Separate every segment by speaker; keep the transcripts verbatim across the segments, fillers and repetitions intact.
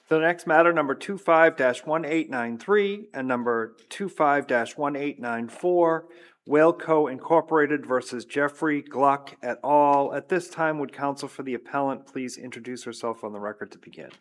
Speaker 1: The next matter, number twenty-five dash eighteen ninety-three and number twenty-five dash eighteen ninety-four, Whaleco Incorporated versus Jeffrey Gluck et al. At this time, would counsel for the appellant please introduce herself on the record to begin?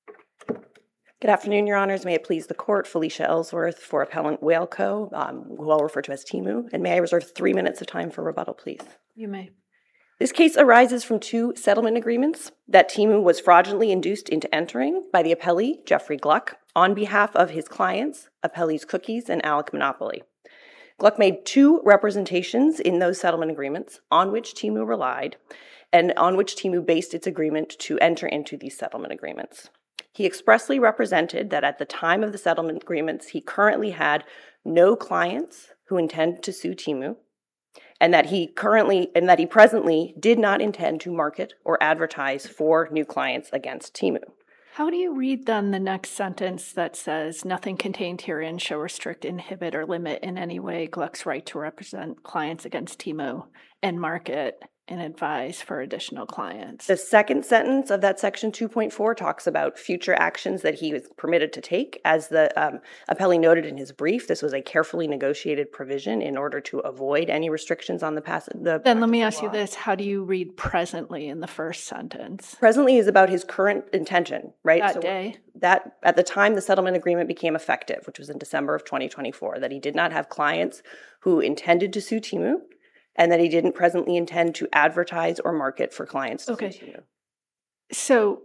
Speaker 2: Good afternoon, Your Honors. May it please the Court, Felicia Ellsworth for appellant Whaleco, um, who I'll refer to as Temu. And may I reserve three minutes of time for rebuttal, please?
Speaker 3: You may.
Speaker 2: This case arises from two settlement agreements that Temu was fraudulently induced into entering by the appellee, Jeffrey Gluck, on behalf of his clients, Appellee's Cookies and Alec Monopoly. Gluck made two representations in those settlement agreements on which Temu relied and on which Temu based its agreement to enter into these settlement agreements. He expressly represented that at the time of the settlement agreements, he currently had no clients who intend to sue Temu, and that he currently and that he presently did not intend to market or advertise for new clients against Temu.
Speaker 3: How do you read then the next sentence that says, nothing contained herein shall restrict, inhibit, or limit in any way Gluck's right to represent clients against Temu and market and advise for additional clients?
Speaker 2: The second sentence of that section two point four talks about future actions that he was permitted to take. As the um, appellee noted in his brief, this was a carefully negotiated provision in order to avoid any restrictions on the passage. The
Speaker 3: then let me ask you this. How do you read presently in the first sentence?
Speaker 2: Presently is about his current intention, right?
Speaker 3: That
Speaker 2: so
Speaker 3: day?
Speaker 2: That at the time the settlement agreement became effective, which was in December of twenty twenty-four, that he did not have clients who intended to sue Temu, and that he didn't presently intend to advertise or market for clients to
Speaker 3: Okay.
Speaker 2: sue Temu.
Speaker 3: So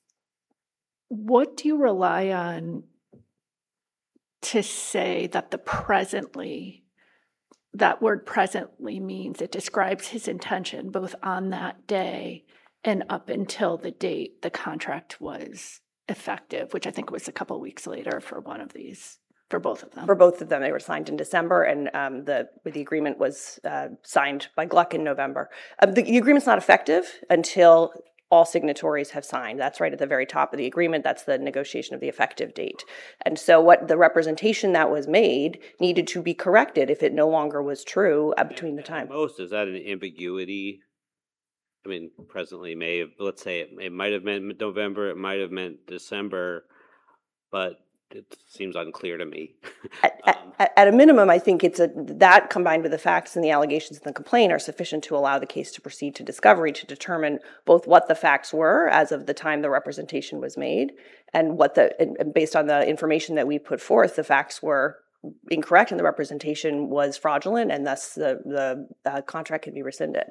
Speaker 3: what do you rely on to say that the presently, that word presently means it describes his intention both on that day and up until the date the contract was effective, which I think was a couple of weeks later for one of these, for both of them?
Speaker 2: For both of them, they were signed in December, and um, the the agreement was uh, signed by Gluck in November. Uh, the, the agreement's not effective until all signatories have signed. That's right at the very top of the agreement. That's the negotiation of the effective date. And so what the representation that was made needed to be corrected if it no longer was true uh, between the time.
Speaker 4: At most, is that an ambiguity? I mean, presently may have, let's say it, it might have meant November, it might have meant December, but it seems unclear to me.
Speaker 2: At,
Speaker 4: um,
Speaker 2: at, at a minimum, I think it's a that combined with the facts and the allegations in the complaint are sufficient to allow the case to proceed to discovery to determine both what the facts were as of the time the representation was made, and what the and, and based on the information that we put forth, the facts were incorrect and the representation was fraudulent, and thus the the uh, contract can be rescinded.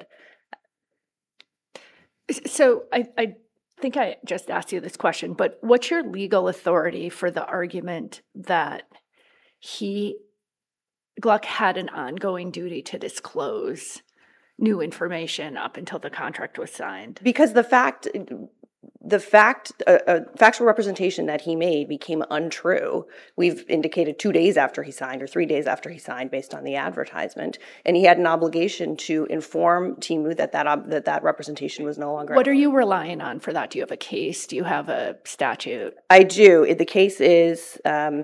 Speaker 3: So I, I think I just asked you this question, but what's your legal authority for the argument that he, Gluck, had an ongoing duty to disclose new information up until the contract was signed?
Speaker 2: Because the fact, the fact, uh, uh, factual representation that he made became untrue. We've indicated two days after he signed or three days after he signed based on the advertisement. And he had an obligation to inform Temu that that, ob- that, that representation was no longer.
Speaker 3: What are you relying on for that? Do you have a case? Do you have a statute?
Speaker 2: I do. The case is... Um,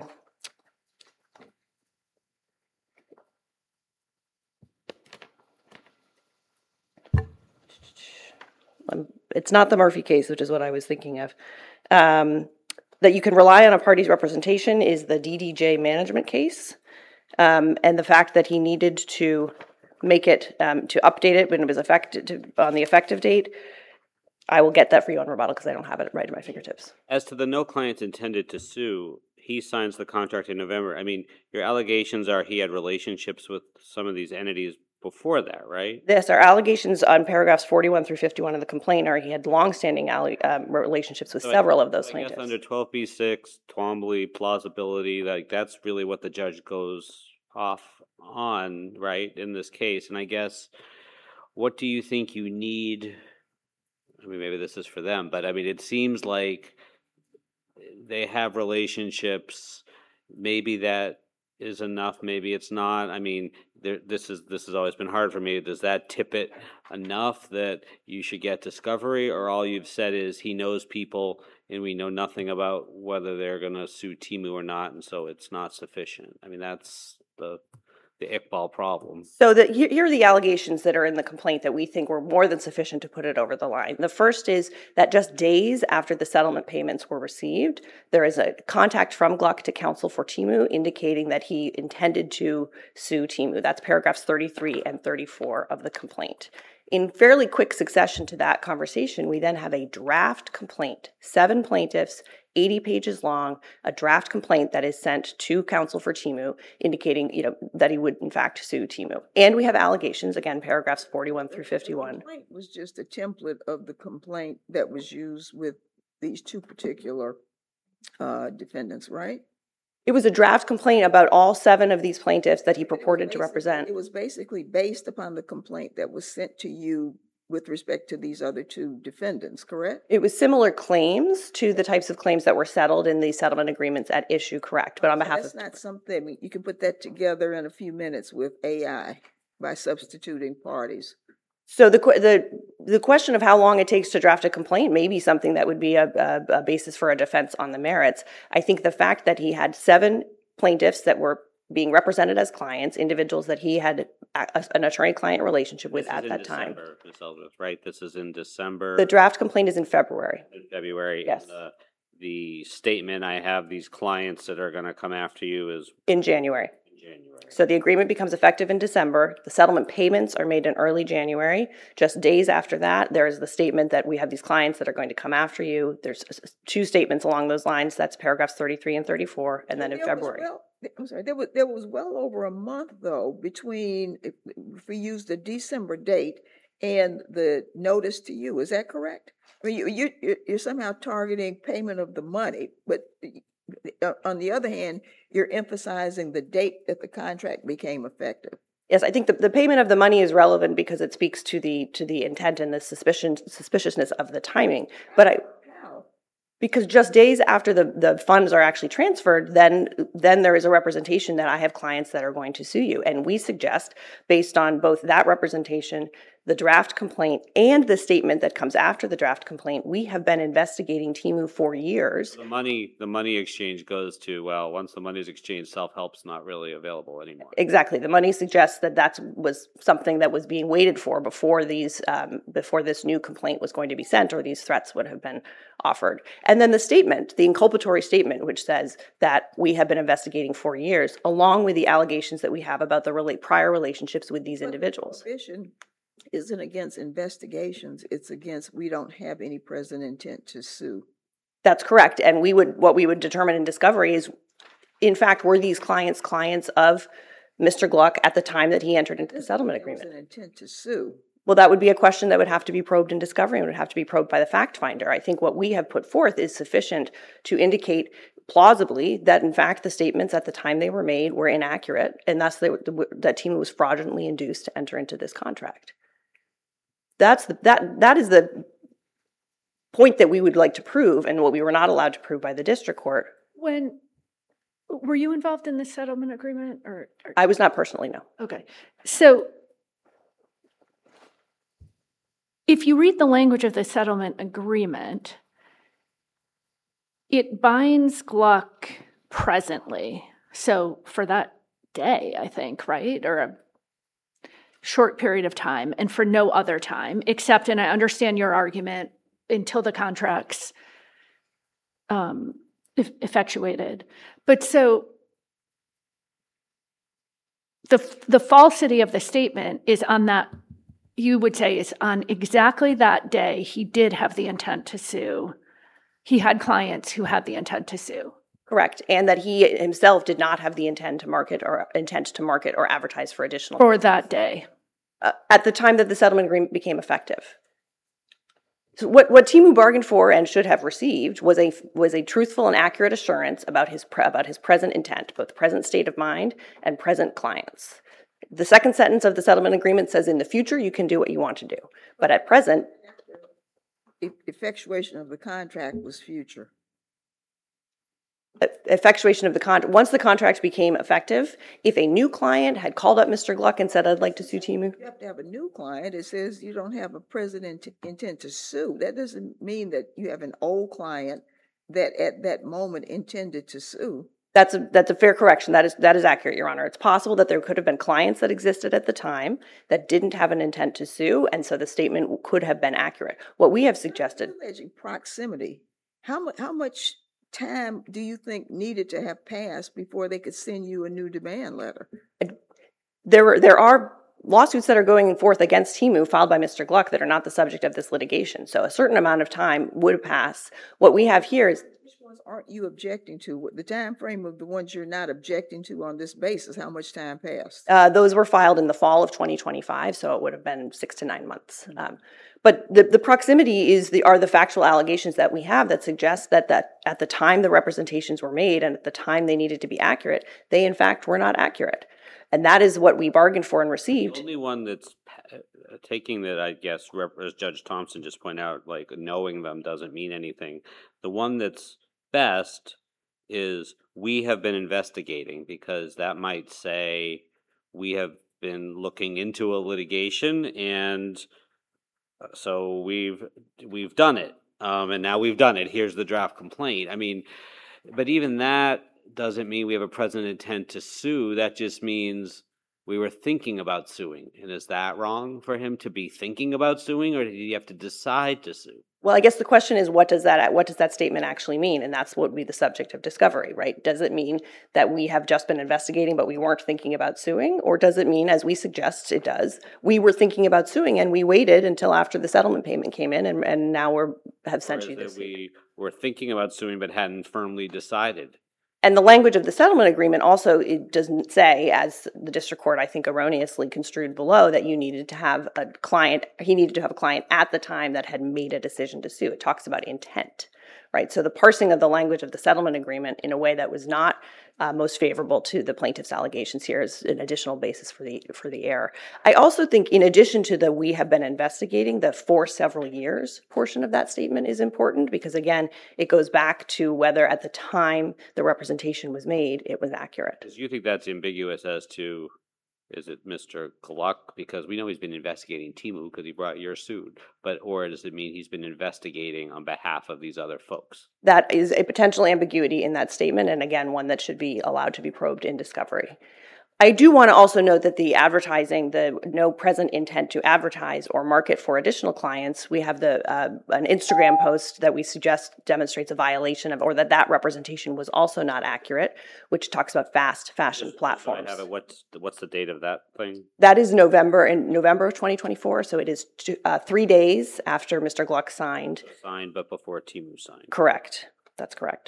Speaker 2: It's not the Murphy case, which is what I was thinking of. Um, that you can rely on a party's representation is the D D J management case. Um, and the fact that he needed to make it, um, to update it when it was effective, to, on the effective date, I will get that for you on rebuttal because I don't have it right at my fingertips.
Speaker 4: As to the no clients intended to sue, he signs the contract in November. I mean, your allegations are he had relationships with some of these entities before that, right?
Speaker 2: Yes, our allegations on paragraphs forty-one through fifty-one of the complaint are he had longstanding alle- um, relationships with
Speaker 4: So
Speaker 2: several
Speaker 4: I,
Speaker 2: of those
Speaker 4: I
Speaker 2: plaintiffs.
Speaker 4: guess under twelve B six, Twombly, plausibility, like that's really what the judge goes off on, right, in this case. And I guess, what do you think you need? I mean, maybe this is for them, but I mean, it seems like they have relationships. Maybe that is enough. Maybe it's not. I mean, there, this is this has always been hard for me. Does that tip it enough that you should get discovery, or all you've said is he knows people and we know nothing about whether they're going to sue Temu or not, and so it's not sufficient? I mean, that's the the Iqbal problem.
Speaker 2: So the, here here are the allegations that are in the complaint that we think were more than sufficient to put it over the line. The first is that just days after the settlement payments were received, there is a contact from Gluck to counsel for Temu indicating that he intended to sue Temu. That's paragraphs thirty-three and thirty-four of the complaint. In fairly quick succession to that conversation, we then have a draft complaint, seven plaintiffs, eighty pages long, a draft complaint that is sent to counsel for Temu, indicating, you know, that he would in fact sue Temu. And we have allegations, again, paragraphs forty-one through fifty-one.
Speaker 5: The complaint was just a template of the complaint that was used with these two particular uh, defendants, right?
Speaker 2: It was a draft complaint about all seven of these plaintiffs that he purported to
Speaker 5: Basically-
Speaker 2: represent.
Speaker 5: It was basically based upon the complaint that was sent to you with respect to these other two defendants, correct?
Speaker 2: It was similar claims to the types of claims that were settled in the settlement agreements at issue, correct? But on
Speaker 5: So
Speaker 2: behalf
Speaker 5: That's
Speaker 2: of
Speaker 5: not something, I mean, you can put that together in a few minutes with A I by substituting parties.
Speaker 2: So the que- the the question of how long it takes to draft a complaint may be something that would be a, a, a basis for a defense on the merits. I think the fact that he had seven plaintiffs that were being represented as clients, individuals that he had a, an attorney-client relationship with
Speaker 4: This is
Speaker 2: at
Speaker 4: in
Speaker 2: that time.
Speaker 4: December, Miz Eldridge, right? This is in December.
Speaker 2: The draft complaint is in February.
Speaker 4: In February. and
Speaker 2: Yes.
Speaker 4: The, the statement I have these clients that are going to come after you is
Speaker 2: In January.
Speaker 4: in January.
Speaker 2: So the agreement becomes effective in December. The settlement payments are made in early January. Just days after that, there is the statement that we have these clients that are going to come after you. There's two statements along those lines. That's paragraphs thirty-three and thirty-four, and then in
Speaker 5: There was
Speaker 2: February.
Speaker 5: well- I'm sorry, there was, there was well over a month, though, between, if if we use the December date and the notice to you. Is that correct? I mean, you, you, you're- you're somehow targeting payment of the money, but uh, on the other hand, you're emphasizing the date that the contract became effective.
Speaker 2: Yes, I think the, the payment of the money is relevant because it speaks to the to the intent and the suspicion suspiciousness of the timing. But I
Speaker 5: How?
Speaker 2: because just days after the, the funds are actually transferred, then then there is a representation that I have clients that are going to sue you. And we suggest, based on both that representation, the draft complaint, and the statement that comes after the draft complaint, we have been investigating Temu for years.
Speaker 4: The money, the money exchange goes to, well, once the money is exchanged, self-help's not really available anymore.
Speaker 2: Exactly. The money suggests that that was something that was being waited for before these, um, before this new complaint was going to be sent, or these threats would have been offered. And then the statement, the inculpatory statement, which says that we have been investigating for years, along with the allegations that we have about the relate prior relationships with these
Speaker 5: But
Speaker 2: individuals.
Speaker 5: prohibition isn't against investigations, it's against, we don't have any present intent to sue.
Speaker 2: That's correct. And we would, what we would determine in discovery is, in fact, were these clients clients of Mister Gluck at the time that he entered into the
Speaker 5: Doesn't
Speaker 2: settlement
Speaker 5: mean there was
Speaker 2: agreement?
Speaker 5: an intent to sue.
Speaker 2: Well, that would be a question that would have to be probed in discovery and would have to be probed by the fact finder. I think what we have put forth is sufficient to indicate plausibly that, in fact, the statements at the time they were made were inaccurate, and thus they, that Temu was fraudulently induced to enter into this contract. That's the, that that is the point that we would like to prove, and what we were not allowed to prove by the district court.
Speaker 3: When were you involved in the settlement agreement, or, or
Speaker 2: I was not personally, no.
Speaker 3: okay? So, if you read the language of the settlement agreement, it binds Gluck presently. So for that day, I think, right, or a short period of time, and for no other time, except, and I understand your argument, until the contract's um, eff- effectuated. But so the the falsity of the statement is on that, you would say, is on exactly that day he did have the intent to sue. He had clients who had the intent to sue.
Speaker 2: Correct, and that he himself did not have the intent to market or intent to market or advertise for additional
Speaker 3: For that day.
Speaker 2: uh, at the time that the settlement agreement became effective. So what, what Temu bargained for and should have received was a was a truthful and accurate assurance about his pre, about his present intent, both present state of mind and present clients. The second sentence of the settlement agreement says, "In the future, you can do what you want to do," but at present,
Speaker 5: Eff- Effectuation of the contract was future.
Speaker 2: effectuation of the contract. Once the contract became effective, if a new client had called up Mister Gluck and said, "I'd like to sue Temu,"
Speaker 5: You have to have a new client. It says you don't have a present int- intent to sue. That doesn't mean that you have an old client that at that moment intended to sue.
Speaker 2: That's a, that's a fair correction. That is that is accurate, Your Honor. It's possible that there could have been clients that existed at the time that didn't have an intent to sue, and so the statement could have been accurate. What we have suggested,
Speaker 5: alleging proximity. How much? How much time do you think needed to have passed before they could send you a new demand letter?
Speaker 2: there were there are lawsuits that are going forth against Temu filed by Mister Gluck that are not the subject of this litigation. So a certain amount of time would pass. What we have here is,
Speaker 5: which ones aren't you objecting to? What the time frame of the ones you're not objecting to on this basis? How much time passed?
Speaker 2: uh, those were filed in the fall of twenty twenty-five, so it would have been six to nine months. Um, but the, the proximity is the are the factual allegations that we have that suggest that that at the time the representations were made and at the time they needed to be accurate, they in fact were not accurate. And that is what we bargained for and received.
Speaker 4: The only one that's uh, taking that, I guess, rep- as Judge Thompson just pointed out, like knowing them doesn't mean anything. The one that's best is we have been investigating, because that might say we have been looking into a litigation, and so we've we've done it, um, and now we've done it. Here's the draft complaint. I mean, but even that doesn't mean we have a present intent to sue. That just means we were thinking about suing. And is that wrong for him to be thinking about suing, or did he have to decide to sue?
Speaker 2: Well, I guess the question is, what does that what does that statement actually mean? And that's what would be the subject of discovery, right? Does it mean that we have just been investigating, but we weren't thinking about suing? Or does it mean, as we suggest it does, we were thinking about suing and we waited until after the settlement payment came in, and, and now we're have sent
Speaker 4: Or
Speaker 2: you
Speaker 4: is
Speaker 2: this?
Speaker 4: it we were thinking about suing but hadn't firmly decided?
Speaker 2: And the language of the settlement agreement also, it doesn't say, as the district court I think erroneously construed below, that you needed to have a client, he needed to have a client at the time that had made a decision to sue. It talks about intent, right? So the parsing of the language of the settlement agreement in a way that was not uh, most favorable to the plaintiff's allegations here is an additional basis for the for the error. I also think, in addition to the we have been investigating, the for several years portion of that statement is important, because again, it goes back to whether at the time the representation was made, it was accurate.
Speaker 4: Because you think that's ambiguous as to, is it Mister Gluck? Because we know he's been investigating Temu because he brought your suit. But, or does it mean he's been investigating on behalf of these other folks?
Speaker 2: That is a potential ambiguity in that statement, and again, one that should be allowed to be probed in discovery. I do want to also note that the advertising, the no present intent to advertise or market for additional clients, we have the uh, an Instagram post that we suggest demonstrates a violation of, or that that representation was also not accurate, which talks about fast fashion
Speaker 4: Just-
Speaker 2: platforms.
Speaker 4: I have it. What's the, what's the date of that thing?
Speaker 2: That is November, in November of twenty twenty-four, so it is two, uh, three days after Mister Gluck signed.
Speaker 4: Signed, but before Temu signed.
Speaker 2: Correct. That's correct.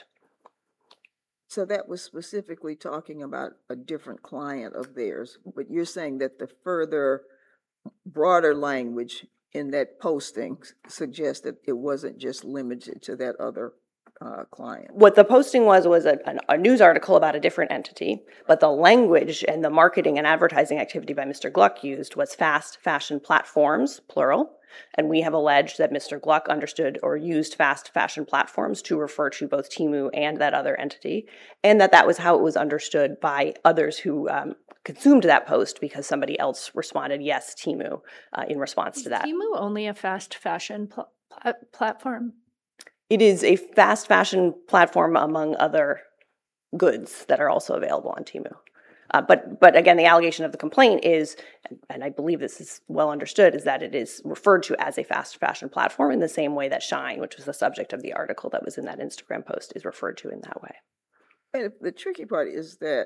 Speaker 5: So that was specifically talking about a different client of theirs, but you're saying that the further broader language in that posting suggests that it wasn't just limited to that other uh, client.
Speaker 2: What the posting was was a, a news article about a different entity, but the language and the marketing and advertising activity by Mister Gluck used was fast fashion platforms, plural, and we have alleged that Mister Gluck understood or used fast fashion platforms to refer to both Temu and that other entity, and that that was how it was understood by others who um, consumed that post, because somebody else responded, yes, Temu, uh, in response
Speaker 3: Is
Speaker 2: to that.
Speaker 3: Temu only a fast fashion pl- pl- platform?
Speaker 2: It is a fast fashion platform among other goods that are also available on Temu. Uh, but but again, the allegation of the complaint is, and I believe this is well understood, is that it is referred to as a fast fashion platform in the same way that Shine, which was the subject of the article that was in that Instagram post, is referred to in that way.
Speaker 5: And the tricky part is that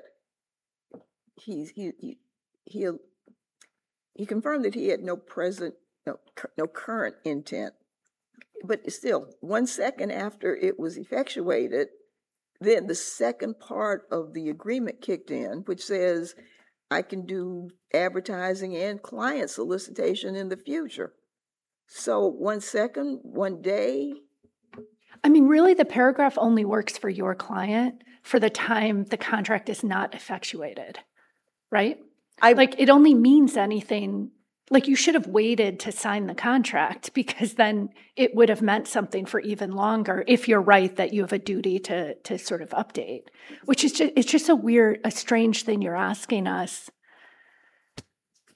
Speaker 5: he's he he he, he confirmed that he had no present no no current intent, but still, one second after it was effectuated, then the second part of the agreement kicked in, which says I can do advertising and client solicitation in the future. So one second, one day.
Speaker 3: I mean, really, the paragraph only works for your client for the time the contract is not effectuated, right?
Speaker 2: I
Speaker 3: Like, it only means anything. Like, you should have waited to sign the contract, because then it would have meant something for even longer, if you're right that you have a duty to to sort of update, which is just, it's just a weird, a strange thing you're asking us.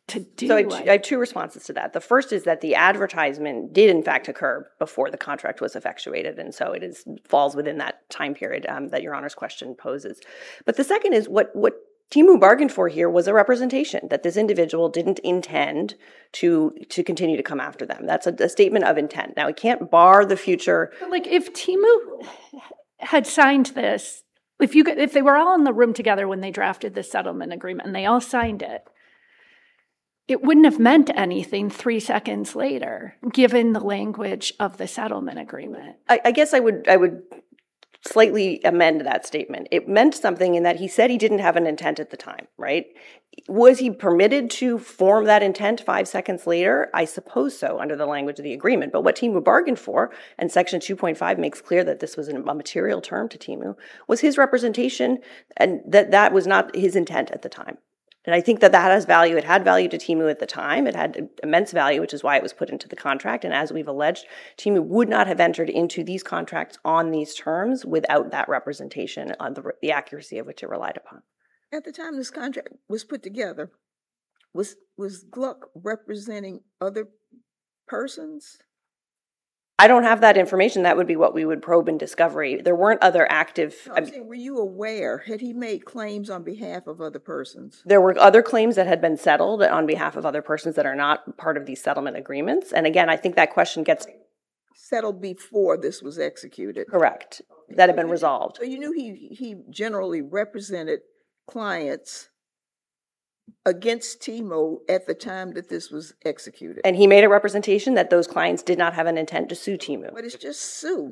Speaker 3: to do.
Speaker 2: So I have, I have two responses to that. The first is that the advertisement did in fact occur before the contract was effectuated, and so it is falls within that time period um, that Your Honor's question poses. But the second is what what Temu bargained for here was a representation that this individual didn't intend to to continue to come after them. That's a, a statement of intent. Now, it can't bar the future.
Speaker 3: But like if Temu had signed this, if you could, if they were all in the room together when they drafted the settlement agreement and they all signed it, it wouldn't have meant anything three seconds later, given the language of the settlement agreement.
Speaker 2: I, I guess I would I would slightly amend that statement. It meant something in that he said he didn't have an intent at the time, right? Was he permitted to form that intent five seconds later? I suppose so, under the language of the agreement. But what Temu bargained for, and Section two point five makes clear that this was a material term to Temu, was his representation, and that that was not his intent at the time. And I think that that has value. It had value to Temu at the time. It had immense value, which is why it was put into the contract. And as we've alleged, Temu would not have entered into these contracts on these terms without that representation on the, the accuracy of which it relied upon.
Speaker 5: At the time this contract was put together, was was Gluck representing other persons?
Speaker 2: I don't have that information. That would be what we would probe in discovery. There weren't other active.
Speaker 5: No, I'm saying, were you aware? Had he made claims on behalf of other persons?
Speaker 2: There were other claims that had been settled on behalf of other persons that are not part of these settlement agreements. And again, I think that question gets
Speaker 5: settled before this was executed.
Speaker 2: Correct. That had been resolved.
Speaker 5: So you knew he he generally represented clients against Temu at the time that this was executed.
Speaker 2: And he made a representation that those clients did not have an intent to sue Temu.
Speaker 5: But it's just sue.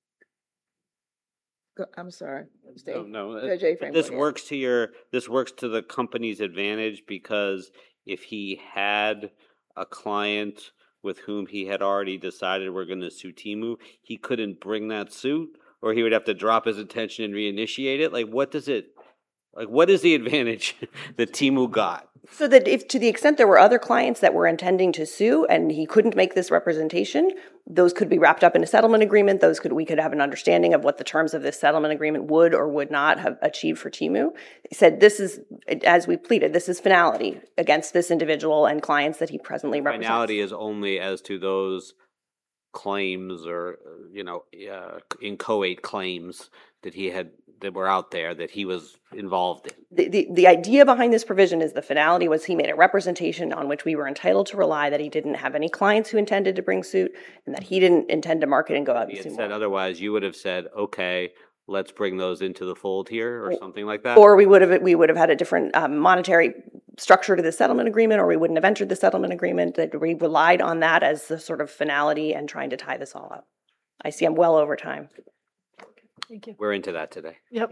Speaker 5: Go- I'm sorry. Stay.
Speaker 4: No, no.
Speaker 5: Judge
Speaker 4: uh,
Speaker 5: Aframe,
Speaker 4: This
Speaker 5: go ahead.
Speaker 4: works to your, this works to the company's advantage because if he had a client with whom he had already decided we're going to sue Temu, he couldn't bring that suit, or he would have to drop his intention and reinitiate it. Like, what does it, like, what is the advantage that Temu got?
Speaker 2: So that if to the extent there were other clients that were intending to sue and he couldn't make this representation, those could be wrapped up in a settlement agreement. Those could, we could have an understanding of what the terms of this settlement agreement would or would not have achieved for Temu. He said, this is, as we pleaded, this is finality against this individual and clients that he presently represents.
Speaker 4: Finality is only as to those claims or, you know, uh, inchoate claims that he had, that were out there that he was involved in.
Speaker 2: The, the, the idea behind this provision is the finality was he made a representation on which we were entitled to rely, that he didn't have any clients who intended to bring suit, and that he didn't intend to market and go out
Speaker 4: If he
Speaker 2: and
Speaker 4: had
Speaker 2: sue
Speaker 4: said
Speaker 2: more.
Speaker 4: otherwise, you would have said, okay, let's bring those into the fold here or something like that.
Speaker 2: Or we would have we would have had a different um, monetary structure to the settlement agreement, or we wouldn't have entered the settlement agreement. That we relied on that as the sort of finality and trying to tie this all up. I see I'm well over time.
Speaker 3: Thank you.
Speaker 4: We're into that today.
Speaker 3: Yep.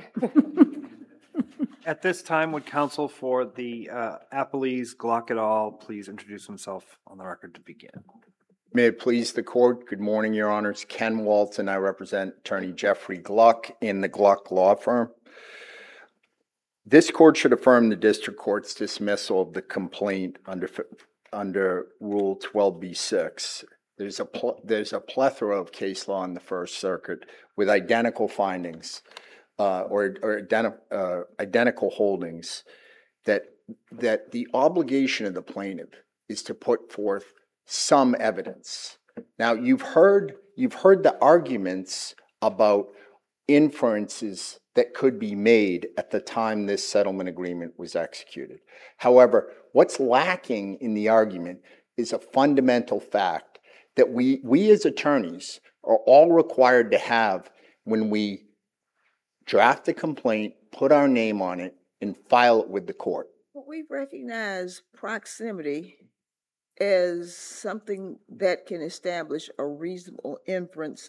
Speaker 1: At this time, would counsel for the uh, Appellees Glock et al. Please introduce himself on the record to begin.
Speaker 6: May it please the court. Good morning, Your Honors. Ken Walton. I represent Attorney Jeffrey Gluck in the Gluck Law Firm. This court should affirm the district court's dismissal of the complaint under under Rule twelve B six. There's a pl- there's a plethora of case law in the First Circuit with identical findings uh, or, or identi- uh, identical holdings that that the obligation of the plaintiff is to put forth some evidence. Now you've heard you've heard the arguments about inferences that could be made at the time this settlement agreement was executed. However, what's lacking in the argument is a fundamental fact that we we as attorneys are all required to have when we draft a complaint, put our name on it, and file it with the court.
Speaker 5: But we recognize proximity as something that can establish a reasonable inference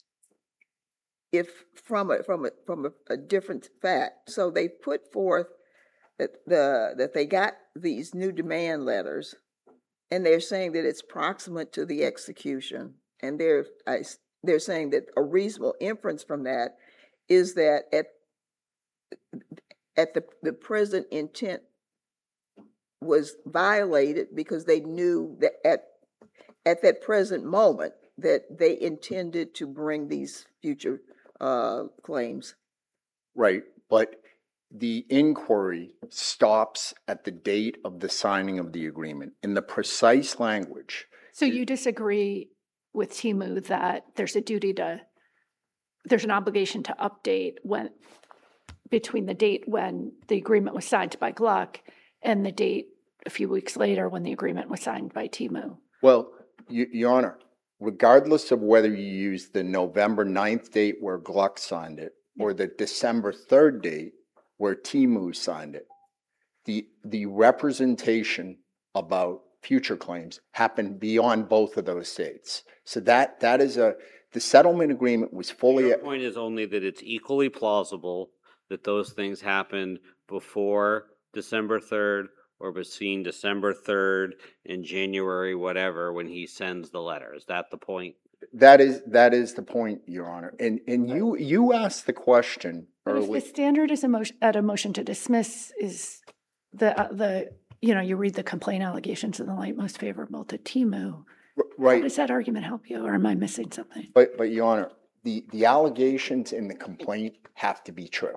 Speaker 5: if from a from a from a, a different fact. So they put forth that the that they got these new demand letters, and they're saying that it's proximate to the execution, and they're I, they're saying that a reasonable inference from that is that at at the the present intent was violated because they knew that at at that present moment that they intended to bring these future uh, claims.
Speaker 6: Right, but the inquiry stops at the date of the signing of the agreement. In the precise language,
Speaker 3: So you disagree with Timu that there's a duty to, there's an obligation to update when, between the date when the agreement was signed by Gluck and the date a few weeks later when the agreement was signed by Timu?
Speaker 6: well, y- Your Honor, regardless of whether you use the November ninth date where Gluck signed it or the December third date where Timu signed it, the, the representation about future claims happened beyond both of those dates. So that, that is a, the settlement agreement was fully.
Speaker 4: Your point is only that it's equally plausible that those things happened before December third or between December third and January whatever when he sends the letter. Is that the point?
Speaker 6: That is, that is the point, Your Honor. And, and you, you asked the question
Speaker 3: But if
Speaker 6: early.
Speaker 3: the standard is a motion, at a motion to dismiss is the, uh, the, you know, you read the complaint allegations in the light most favorable to Timu, how
Speaker 6: Right,
Speaker 3: does that argument help you, or am I missing something?
Speaker 6: but, but Your Honor, the, the allegations in the complaint have to be true.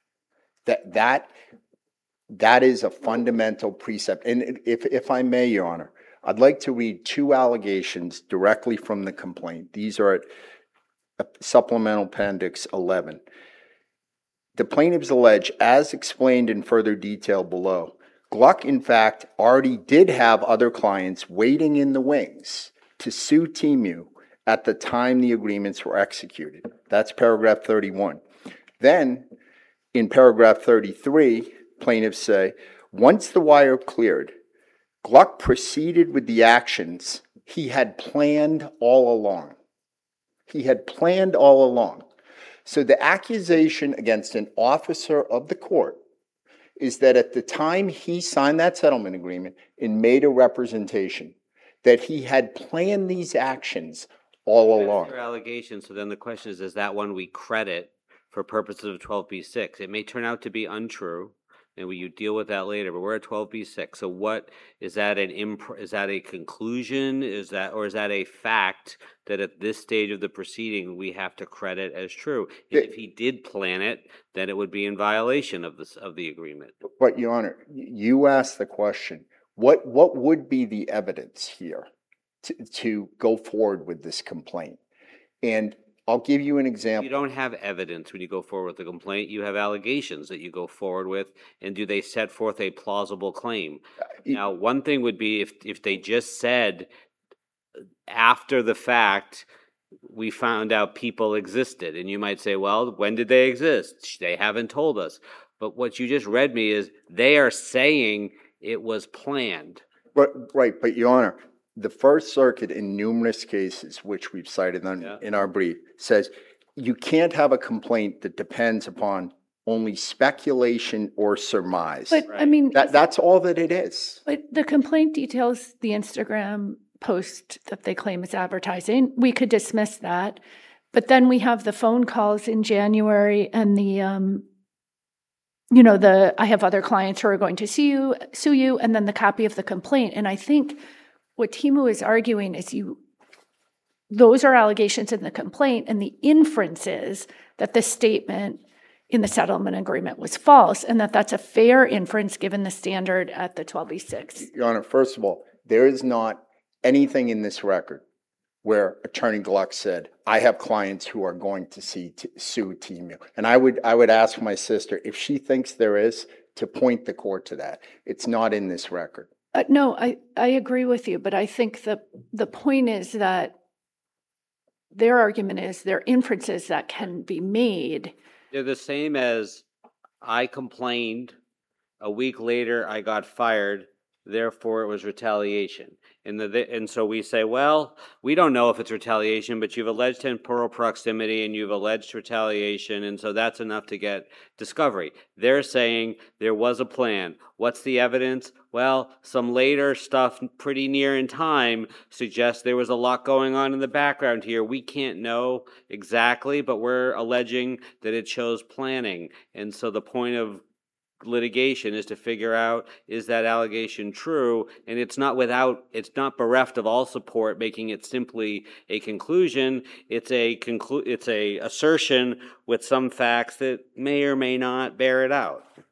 Speaker 6: That, that, that is a fundamental precept. And if, if I may, Your Honor, I'd like to read two allegations directly from the complaint. These are at Supplemental Appendix eleven. The plaintiffs allege, as explained in further detail below, Gluck, in fact, already did have other clients waiting in the wings to sue Timu at the time the agreements were executed. That's paragraph thirty-one. Then, in paragraph thirty-three, plaintiffs say, once the wire cleared, Gluck proceeded with the actions he had planned all along. He had planned all along. So the accusation against an officer of the court is that at the time he signed that settlement agreement and made a representation, that he had planned these actions all
Speaker 4: That's
Speaker 6: along.
Speaker 4: your allegation. So then the question is, is that one we credit for purposes of twelve B six? It may turn out to be untrue, and we, you deal with that later, but we're at twelve B six. So what, is that an imp, is that a conclusion? Is that, or is that a fact that at this stage of the proceeding, we have to credit as true? And if he did plan it, then it would be in violation of this, of the agreement.
Speaker 6: But, Your Honor, you asked the question, what, what would be the evidence here to, to go forward with this complaint? And I'll give you an example.
Speaker 4: You don't have evidence when you go forward with the complaint. You have allegations that you go forward with, and do they set forth a plausible claim? Now, one thing would be if if they just said after the fact, we found out people existed, and you might say, well, when did they exist? They haven't told us. But what you just read me is they are saying it was planned.
Speaker 6: But, right, but Your Honor, the First Circuit in numerous cases, which we've cited on,
Speaker 4: Yeah.
Speaker 6: in our brief, says you can't have a complaint that depends upon only speculation or surmise.
Speaker 3: But, I
Speaker 4: Right.
Speaker 3: mean,
Speaker 6: That, that's all that it is.
Speaker 3: but the complaint details the Instagram post that they claim is advertising. We could dismiss that. But then we have the phone calls in January and the, um, you know, the, I have other clients who are going to sue you, sue you, and then the copy of the complaint. And I think what Timu is arguing is you, those are allegations in the complaint, and the inference is that the statement in the settlement agreement was false, and that that's a fair inference given the standard at the twelve B six.
Speaker 6: Your Honor, first of all, there is not anything in this record where Attorney Gluck said, I have clients who are going to see, t- sue Timu. And I would, I would ask my sister, if she thinks there is, to point the court to that. It's not in this record.
Speaker 3: Uh, no, I, I agree with you, but I think the the point is that their argument is there are inferences that can be made.
Speaker 4: They're the same as I complained, a week later I got fired, therefore it was retaliation. And the and so we say, well, we don't know if it's retaliation, but you've alleged temporal proximity and you've alleged retaliation, and so that's enough to get discovery. They're saying there was a plan. What's the evidence? Well, some later stuff pretty near in time suggests there was a lot going on in the background here. We can't know exactly, but we're alleging that it shows planning. And so the point of litigation is to figure out, is that allegation true? And it's not without, it's not bereft of all support, making it simply a conclusion. It's a conclu- it's a assertion with some facts that may or may not bear it out.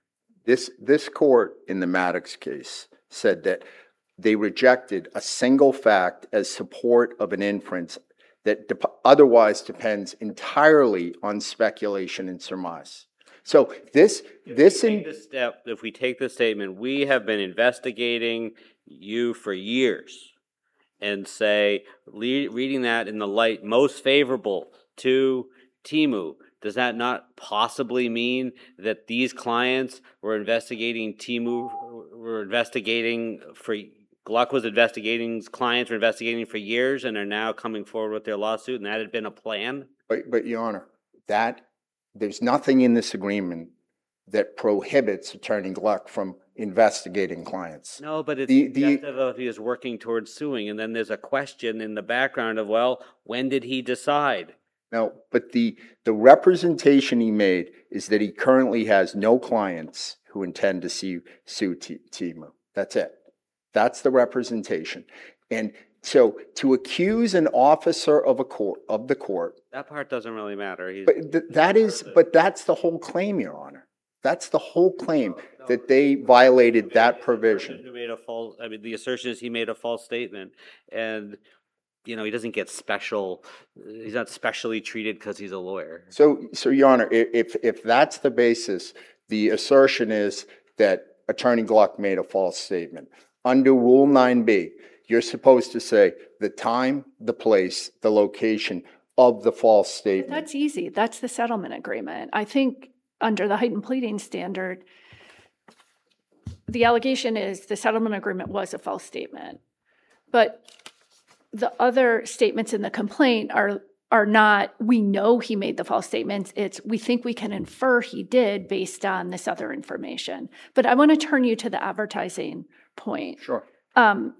Speaker 6: This, this court in the Maddox case said that they rejected a single fact as support of an inference that dep- otherwise depends entirely on speculation and surmise. So this, this
Speaker 4: If we
Speaker 6: in,
Speaker 4: take this step, if we take the statement, we have been investigating you for years, and say, le- reading that in the light most favorable to Temu, does that not possibly mean that these clients were investigating Temu, were investigating for, Gluck was investigating, clients were investigating for years and are now coming forward with their lawsuit, and that had been a plan?
Speaker 6: but, but Your Honor, that, there's nothing in this agreement that prohibits Attorney Gluck from investigating clients.
Speaker 4: No, but it's
Speaker 6: The- the-
Speaker 4: suggestive of he is working towards suing, and then there's a question in the background of, well, when did he decide?
Speaker 6: No, but the, the representation he made is that he currently has no clients who intend to sue, sue T- Temu. That's it. That's the representation. And so to accuse an officer of a court, of the court,
Speaker 4: That part doesn't really matter. He's,
Speaker 6: but th- that is, but that's the whole claim, Your Honor. That's the whole claim, that they violated that provision.
Speaker 4: Who made a false, I mean, the assertion is he made a false statement, and, you know, he doesn't get special, he's not specially treated because he's a lawyer.
Speaker 6: So, so Your Honor, i- if, if that's the basis, the assertion is that Attorney Gluck made a false statement. Under Rule nine B, you're supposed to say the time, the place, the location of the false statement.
Speaker 3: That's easy. That's the settlement agreement. I think under the heightened pleading standard, the allegation is the settlement agreement was a false statement. But the other statements in the complaint are are not, we know he made the false statements. It's, we think we can infer he did based on this other information. But I want to turn you to the advertising point.
Speaker 6: Sure.
Speaker 3: Um,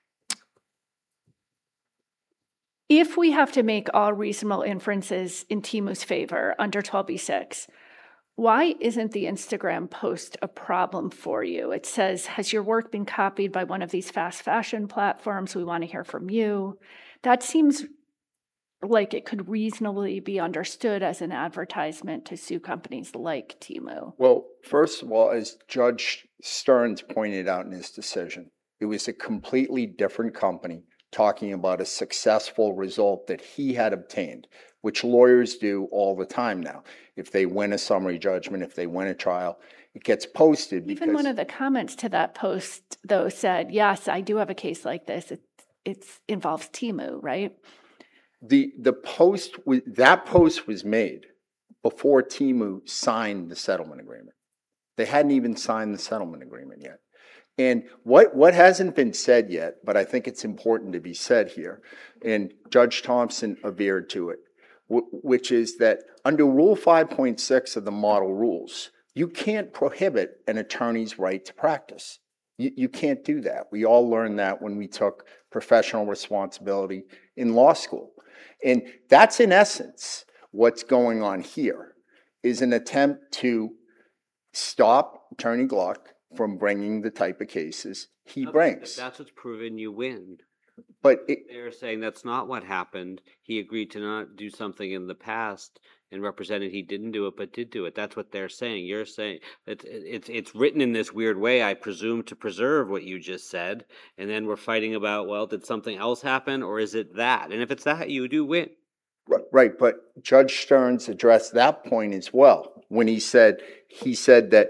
Speaker 3: if we have to make all reasonable inferences in Temu's favor under twelve B six, why isn't the Instagram post a problem for you? It says, has your work been copied by one of these fast fashion platforms? We want to hear from you. That seems like it could reasonably be understood as an advertisement to sue companies like Temu.
Speaker 6: Well, first of all, as Judge Stearns pointed out in his decision, it was a completely different company talking about a successful result that he had obtained, which lawyers do all the time now. If they win a summary judgment, if they win a trial, it gets posted because...
Speaker 3: Even one of the comments to that post, though, said, yes, I do have a case like this. It it's, involves Temu, right?
Speaker 6: The, the post, wa- that post was made before Temu signed the settlement agreement. They hadn't even signed the settlement agreement yet. And what, what hasn't been said yet, but I think it's important to be said here, and Judge Thompson averred to it, w- which is that under Rule five point six of the model rules, you can't prohibit an attorney's right to practice. You, you can't do that. We all learned that when we took professional responsibility in law school. And that's in essence what's going on here, is an attempt to stop Attorney Gluck from bringing the type of cases he brings.
Speaker 4: If that's what's proven, you win.
Speaker 6: But it,
Speaker 4: They're saying that's not what happened. He agreed to not do something in the past and represented he didn't do it, but did do it. That's what they're saying. You're saying it's it's it's written in this weird way, I presume, to preserve what you just said. And then we're fighting about, well, did something else happen, or is it that? And if it's that, you do win.
Speaker 6: right, but Judge Stearns addressed that point as well when he said he said that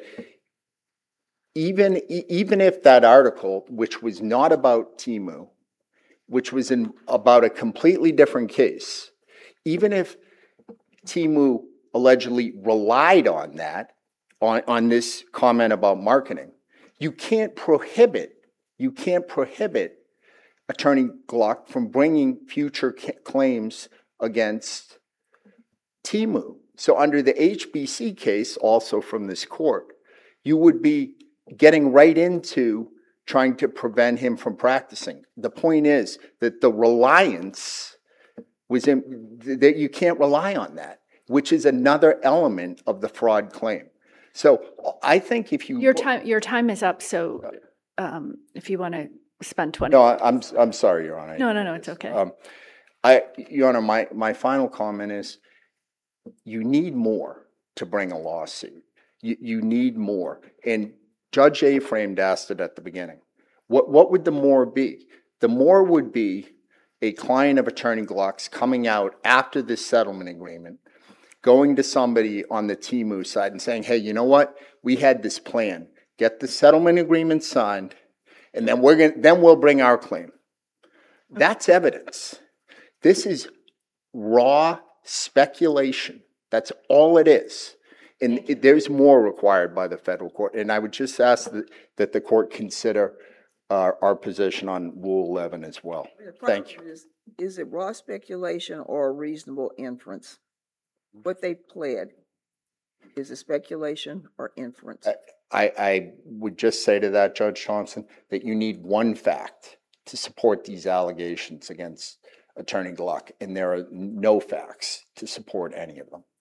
Speaker 6: even e- even if that article, which was not about Temu, which was in about a completely different case, even if Temu allegedly relied on that, on, on this comment about marketing, you can't prohibit, you can't prohibit Attorney Gluck from bringing future ca- claims against Temu. So under the H B C case, also from this court, you would be getting right into trying to prevent him from practicing. The point is that the reliance was in, that you can't rely on that, which is another element of the fraud claim. So I think if you
Speaker 3: Your time, your time is up, so um, if you want to spend twenty.
Speaker 6: no, I- I'm I'm sorry, Your Honor.
Speaker 3: No, no, no, it's okay.
Speaker 6: Um, I, Your Honor, my my final comment is, you need more to bring a lawsuit. You, you need more. And Judge Aframed asked it at the beginning. What, what would the more be? The more would be a client of Attorney Gluck's coming out after this settlement agreement, going to somebody on the T M U side and saying, hey, you know what? We had this plan. Get the settlement agreement signed, and then we're going then we'll bring our claim. That's evidence. This is raw speculation. That's all it is. And it, there's more required by the federal court. And I would just ask that, that the court consider uh, our position on Rule eleven as well. Thank you.
Speaker 5: Is, is it raw speculation or a reasonable inference? What they pled, is it speculation or inference?
Speaker 6: I, I would just say to that, Judge Thompson, that you need one fact to support these allegations against Attorney Gluck, and there are no facts to support any of them.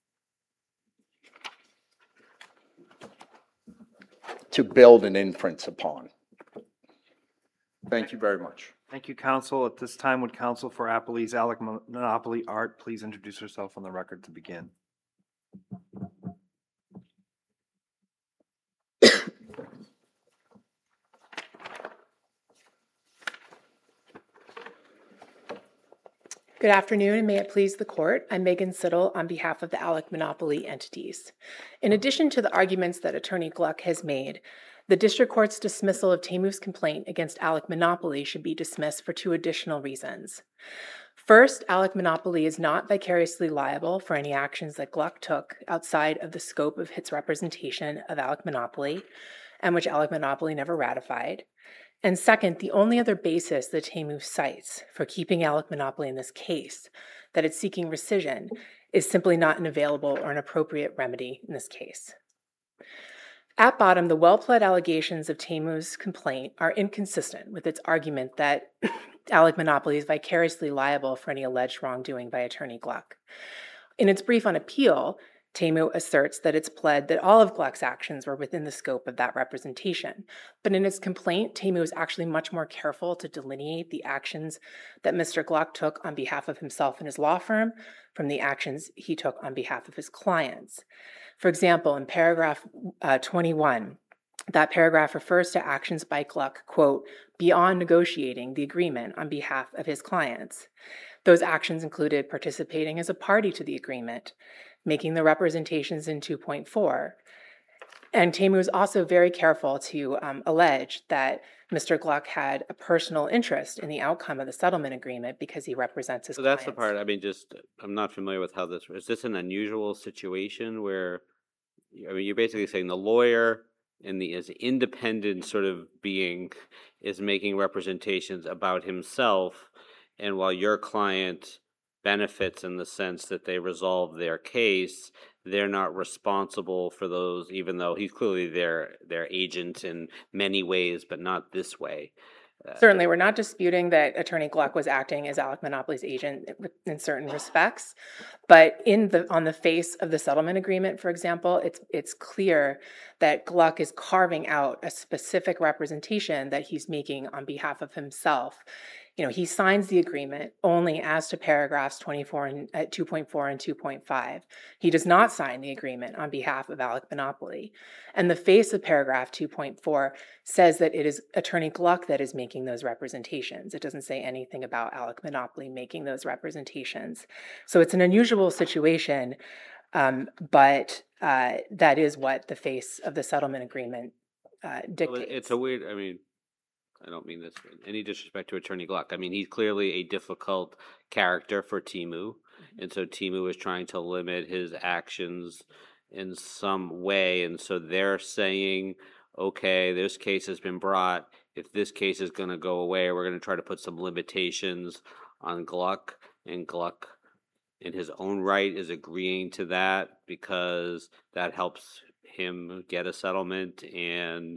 Speaker 6: To build an inference upon. Thank you very much.
Speaker 1: Thank you, counsel. At this time, would counsel for Appalese Alec Monopoly Art please introduce herself on the record to begin?
Speaker 7: Good afternoon, and may it please the court. I'm Megan Siddle on behalf of the Alec Monopoly entities. In addition to the arguments that Attorney Gluck has made, the district court's dismissal of T M U's complaint against Alec Monopoly should be dismissed for two additional reasons. First, Alec Monopoly is not vicariously liable for any actions that Gluck took outside of the scope of its representation of Alec Monopoly, and which Alec Monopoly never ratified. And second, the only other basis that T M U cites for keeping Alec Monopoly in this case, that it's seeking rescission, is simply not an available or an appropriate remedy in this case. At bottom, the well-pled allegations of T M U's complaint are inconsistent with its argument that Alec Monopoly is vicariously liable for any alleged wrongdoing by Attorney Gluck. In its brief on appeal, T M U asserts that it's pled that all of Gluck's actions were within the scope of that representation. But in its complaint, T M U is actually much more careful to delineate the actions that Mister Gluck took on behalf of himself and his law firm from the actions he took on behalf of his clients. For example, in paragraph uh, twenty-one, that paragraph refers to actions by Gluck, quote, beyond negotiating the agreement on behalf of his clients. Those actions included participating as a party to the agreement, making the representations in two point four. And T M U is also very careful to um, allege that Mister Gluck had a personal interest in the outcome of the settlement agreement because he represents his
Speaker 4: So
Speaker 7: clients.
Speaker 4: that's the part, I mean, just, I'm not familiar with how this, is this an unusual situation where, I mean, you're basically saying the lawyer and the as independent sort of being is making representations about himself, and while your client benefits in the sense that they resolve their case, they're not responsible for those, even though he's clearly their their agent in many ways, but not this way. Uh,
Speaker 7: Certainly, we're not disputing that Attorney Gluck was acting as Alec Monopoly's agent in certain respects, but in the on the face of the settlement agreement, for example, it's it's clear that Gluck is carving out a specific representation that he's making on behalf of himself. You know, he signs the agreement only as to paragraphs twenty-four and uh, two point four and two point five. He does not sign the agreement on behalf of Alec Monopoly. And the face of paragraph two point four says that it is Attorney Gluck that is making those representations. It doesn't say anything about Alec Monopoly making those representations. So it's an unusual situation, um, but uh, that is what the face of the settlement agreement uh, dictates.
Speaker 4: well, it's a weird, I mean, I don't mean this in any disrespect to Attorney Gluck. I mean, he's clearly a difficult character for T M U, and so T M U is trying to limit his actions in some way, and so they're saying, okay, this case has been brought. If this case is going to go away, we're going to try to put some limitations on Gluck, and Gluck, in his own right, is agreeing to that because that helps him get a settlement, and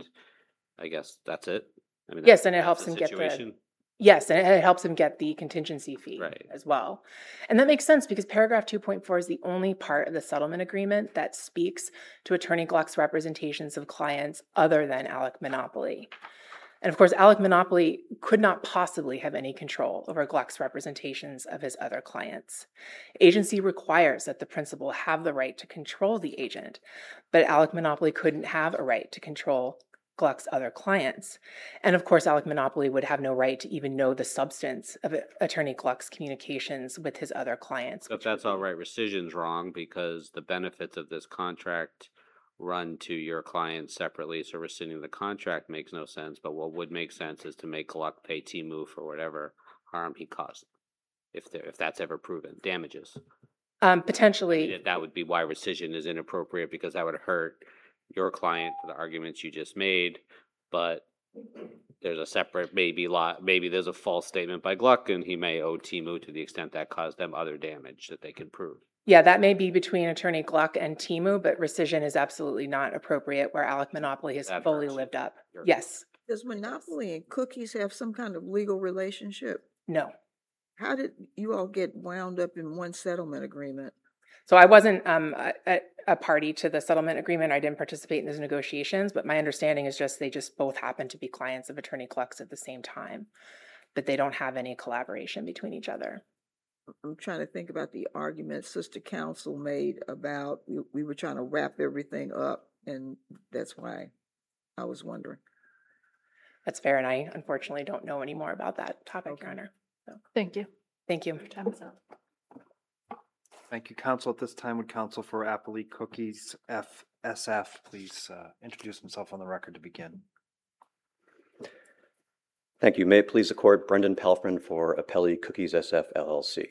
Speaker 4: I guess that's it. I mean,
Speaker 7: Yes,
Speaker 4: that-
Speaker 7: and it
Speaker 4: that's
Speaker 7: helps
Speaker 4: the
Speaker 7: him get the
Speaker 4: situation.
Speaker 7: Yes, and it helps him get the contingency fee
Speaker 4: Right.
Speaker 7: as well. And that makes sense because paragraph two point four is the only part of the settlement agreement that speaks to Attorney Gluck's representations of clients other than Alec Monopoly. And of course, Alec Monopoly could not possibly have any control over Gluck's representations of his other clients. Agency requires that the principal have the right to control the agent, but Alec Monopoly couldn't have a right to control Gluck's other clients. And of course, Alec Monopoly would have no right to even know the substance of Attorney Gluck's communications with his other clients.
Speaker 4: But that's all right. Rescission's wrong because the benefits of this contract run to your client separately, so rescinding the contract makes no sense. But what would make sense is to make Gluck pay Temu for whatever harm he caused, if there, if that's ever proven, damages.
Speaker 7: Um,
Speaker 4: I
Speaker 7: potentially,
Speaker 4: mean, that would be why rescission is inappropriate, because that would hurt your client for the arguments you just made. But there's a separate maybe lot, maybe there's a false statement by Gluck, and he may owe Temu to the extent that caused them other damage that they can prove.
Speaker 7: yeah, that may be between Attorney Gluck and Temu, but rescission is absolutely not appropriate where Alec Monopoly has
Speaker 4: That
Speaker 7: fully
Speaker 4: hurts.
Speaker 7: lived up.
Speaker 4: You're-
Speaker 7: Yes.
Speaker 5: Does Monopoly and Cookies have some kind of legal relationship?
Speaker 7: No.
Speaker 5: How did you all get wound up in one settlement agreement?
Speaker 7: So I wasn't um, a, a party to the settlement agreement. I didn't participate in those negotiations, but my understanding is just they just both happen to be clients of Attorney Gluck's at the same time, but they don't have any collaboration between each other.
Speaker 5: I'm trying to think about the argument Sister Counsel made about we, we were trying to wrap everything up, and that's why I was wondering.
Speaker 7: That's fair, and I unfortunately don't know any more about that topic,
Speaker 5: Okay.
Speaker 7: Your Honor. So,
Speaker 3: Thank you.
Speaker 7: thank you.
Speaker 3: Your time is up.
Speaker 1: Thank you, counsel. At this time, would counsel for Applee Cookies F S F please uh, introduce himself on the record to begin?
Speaker 8: Thank you. May it please the court, Brendan Pelfman for Appellee Cookies S F L L C.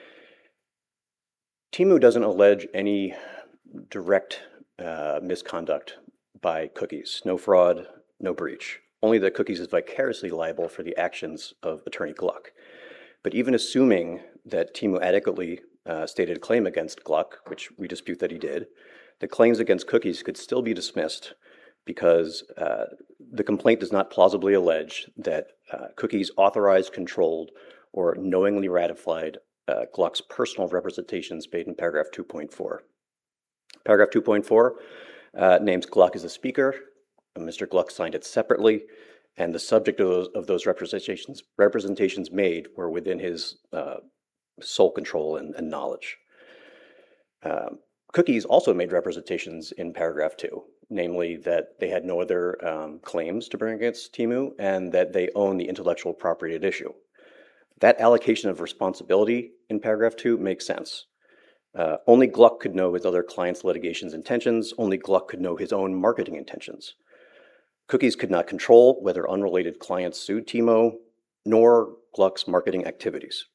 Speaker 8: Temu doesn't allege any direct uh, misconduct by Cookies. No fraud, no breach. Only that Cookies is vicariously liable for the actions of Attorney Gluck. But even assuming that Temu adequately uh, stated a claim against Gluck, which we dispute that he did, the claims against Cookies could still be dismissed because uh, the complaint does not plausibly allege that uh, Cookies authorized, controlled, or knowingly ratified uh, Gluck's personal representations made in paragraph two point four. Paragraph two point four uh, names Gluck as a speaker. Mister Gluck signed it separately, and the subject of those, of those representations, representations made were within his uh, sole control and, and knowledge. Um, Cookies also made representations in paragraph two, namely that they had no other um, claims to bring against Temu and that they own the intellectual property at issue. That allocation of responsibility in paragraph two makes sense. Uh, only Gluck could know his other clients' litigation's intentions. Only Gluck could know his own marketing intentions. Cookies could not control whether unrelated clients sued Temu, nor Gluck's marketing activities.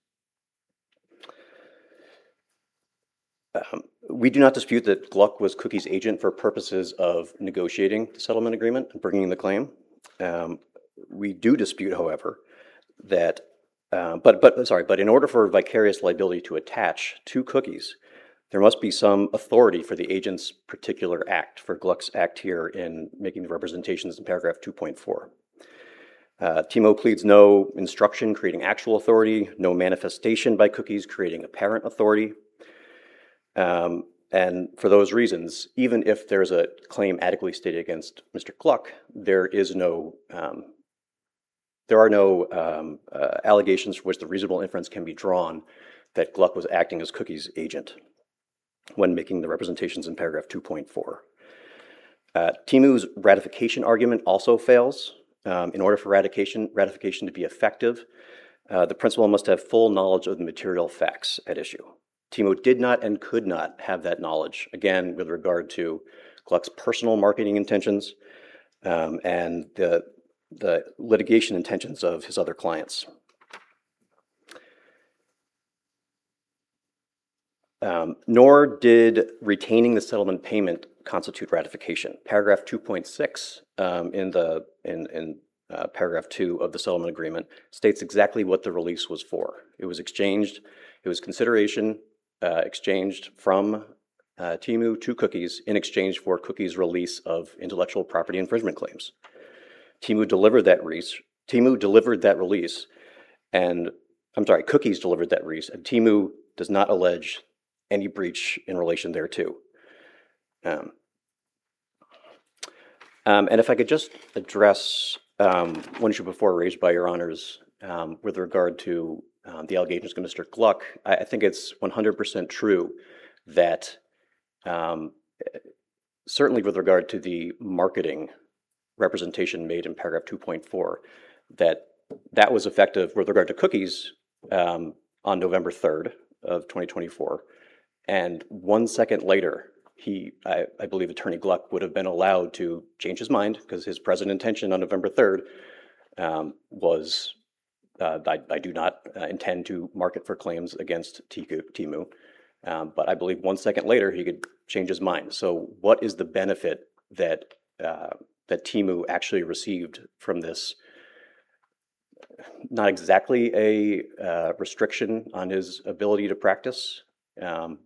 Speaker 8: Um, we do not dispute that Gluck was Cookies' agent for purposes of negotiating the settlement agreement and bringing the claim. Um, we do dispute, however, that, uh, but, but, sorry, but in order for vicarious liability to attach to Cookies, there must be some authority for the agent's particular act, for Gluck's act here in making the representations in paragraph two point four. Uh, Temu pleads no instruction creating actual authority, no manifestation by Cookies creating apparent authority. Um, and for those reasons, even if there's a claim adequately stated against Mister Gluck, there is no, um, there are no um, uh, allegations for which the reasonable inference can be drawn that Gluck was acting as Cookies' agent when making the representations in paragraph two point four. Uh, Temu's ratification argument also fails. Um, in order for ratification, ratification to be effective, uh, the principal must have full knowledge of the material facts at issue. Temu did not and could not have that knowledge, again, with regard to Gluck's personal marketing intentions um, and the, the litigation intentions of his other clients. Um, nor did retaining the settlement payment constitute ratification. Paragraph two point six um, in the in, in uh, paragraph two of the settlement agreement states exactly what the release was for. It was exchanged. It was consideration uh, exchanged from uh, Temu to Cookies in exchange for Cookies' release of intellectual property infringement claims. Temu delivered that release. Temu delivered that release, and I'm sorry, Cookies delivered that release, and Temu does not allege any breach in relation thereto. Um, um, and if I could just address um, one issue before raised by Your Honors um, with regard to um, the allegations of Mister Gluck. I, I think it's one hundred percent true that um, certainly with regard to the marketing representation made in paragraph two point four, that that was effective with regard to cookies um, on November third of twenty twenty-four. And one second later, he, I, I believe Attorney Gluck would have been allowed to change his mind because his present intention on November third um, was, uh, I, I do not uh, intend to market for claims against Temu. Um, but I believe one second later, he could change his mind. So what is the benefit that uh, that Temu actually received from this? Not exactly a uh, restriction on his ability to practice. Um,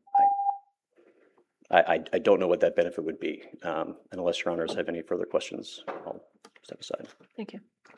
Speaker 8: I, I, I don't know what that benefit would be. Um, and unless Your Honors have any further questions, I'll step aside.
Speaker 3: Thank you.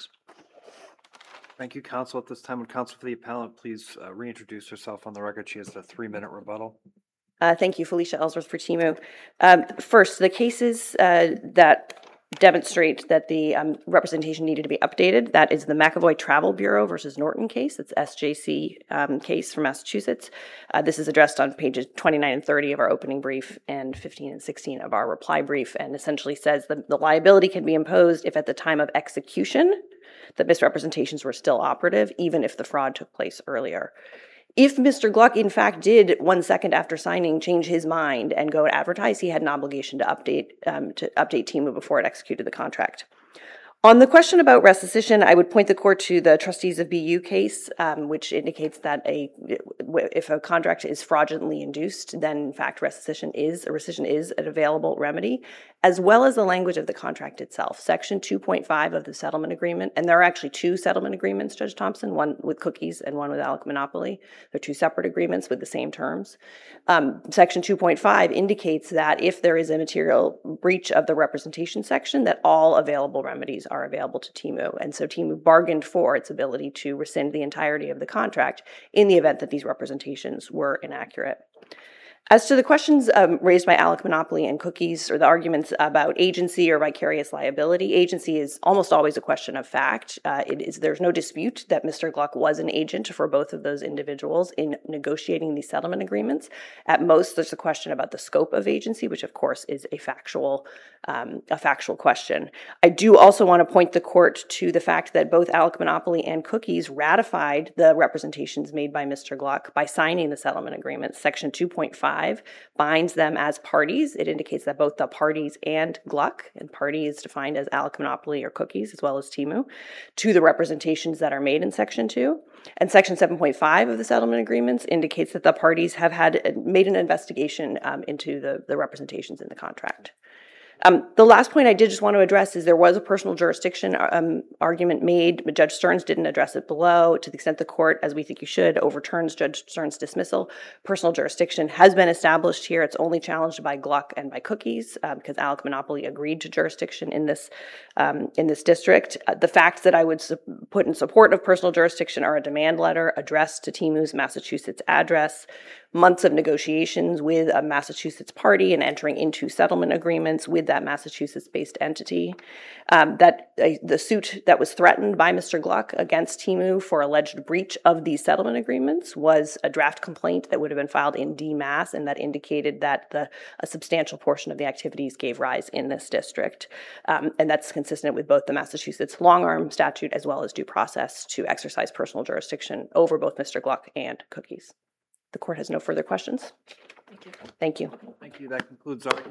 Speaker 1: Thank you, counsel. At this time, would counsel for the appellant please uh, reintroduce herself on the record? She has a three-minute rebuttal.
Speaker 2: Uh, thank you, Felicia Ellsworth for Temu. Um, first, the cases uh, that demonstrate that the um, representation needed to be updated. That is the McAvoy Travel Bureau versus Norton case. It's S J C um, case from Massachusetts. Uh, this is addressed on pages twenty-nine and thirty of our opening brief and fifteen and sixteen of our reply brief, and essentially says that the liability can be imposed if at the time of execution the misrepresentations were still operative, even if the fraud took place earlier. If Mister Gluck, in fact, did one second after signing change his mind and go and advertise, he had an obligation to update um, to update Temu before it executed the contract. On the question about restitution, I would point the court to the Trustees of B U case, um, which indicates that a if a contract is fraudulently induced, then in fact restitution is a rescission is an available remedy, as well as the language of the contract itself. Section two point five of the settlement agreement, and there are actually two settlement agreements, Judge Thompson, one with cookies and one with Alec Monopoly. They're two separate agreements with the same terms. Um, section two point five indicates that if there is a material breach of the representation section, that all available remedies are available to Temu. And so Temu bargained for its ability to rescind the entirety of the contract in the event that these representations were inaccurate. As to the questions um, raised by Alec Monopoly and cookies, or the arguments about agency or vicarious liability, agency is almost always a question of fact. Uh, it is, there's no dispute that Mister Gluck was an agent for both of those individuals in negotiating these settlement agreements. At most, there's a question about the scope of agency, which of course is a factual, um, a factual question. I do also want to point the court to the fact that both Alec Monopoly and cookies ratified the representations made by Mister Gluck by signing the settlement agreement. Section two point five binds them as parties. It indicates that both the parties and Gluck, and party is defined as Alec Monopoly or cookies, as well as Temu, to the representations that are made in Section two. And Section seven point five of the settlement agreements indicates that the parties have had made an investigation um, into the, the representations in the contract. Um, the last point I did just want to address is there was a personal jurisdiction um, argument made, but Judge Stearns didn't address it below. To the extent the court, as we think you should, overturns Judge Stearns' dismissal, personal jurisdiction has been established here. It's only challenged by Gluck and by cookies uh, because Alec Monopoly agreed to jurisdiction in this um, in this district. Uh, the facts that I would su- put in support of personal jurisdiction are a demand letter addressed to Temu's Massachusetts address, months of negotiations with a Massachusetts party and entering into settlement agreements with that Massachusetts-based entity. Um, that uh, the suit that was threatened by Mister Gluck against Temu for alleged breach of these settlement agreements was a draft complaint that would have been filed in D Mass, and that indicated that the a substantial portion of the activities gave rise in this district. Um, and that's consistent with both the Massachusetts long-arm statute as well as due process to exercise personal jurisdiction over both Mister Gluck and cookies. The court has no further questions.
Speaker 3: Thank you.
Speaker 2: Thank you.
Speaker 1: Thank you. That concludes our